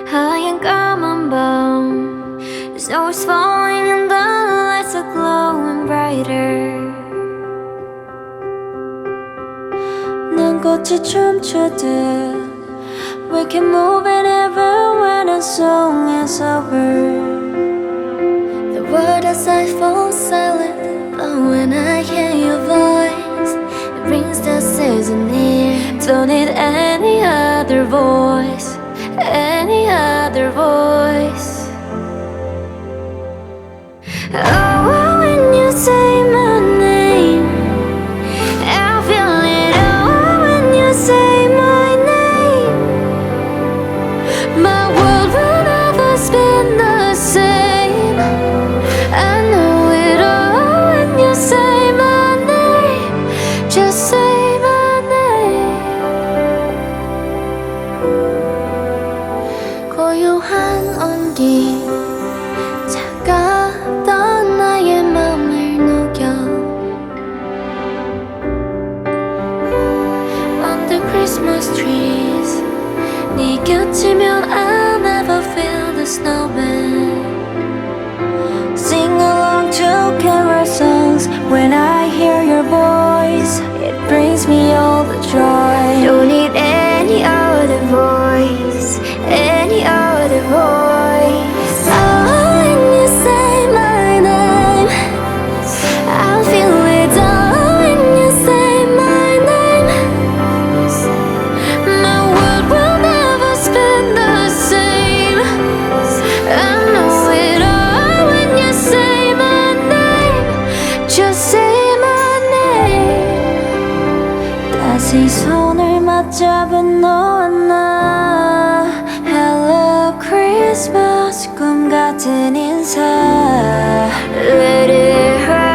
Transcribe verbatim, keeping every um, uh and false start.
하얀 까만 밤, the snow is falling and the lights are glowing brighter. 눈꽃이 춤추듯 we can move it ever when the song is over. The world outside falls silent, but when I hear your voice, it brings the season near. Don't need any other voice, any other voice. Oh, when you say my name, I feel it. Oh, when you say my name, my world will never spin the same. I know it all when you say my name. Just say my name. 고요한 온기 차가웠던 나의 맘을 녹여 Under Christmas trees 네 곁이면 I never feel the snowman. Sing along to carol songs when I hear your voice. It brings me all the joy. Don't need any other voice, any other voice. Oh, when you say my name, I feel it. Oh, when you say my name, My world will never spin the same. I know it all when you say my name. Just say my name. 다시 손을 맞잡은 너와 나. Hello Christmas 꿈 같은 인사. Let it hurt.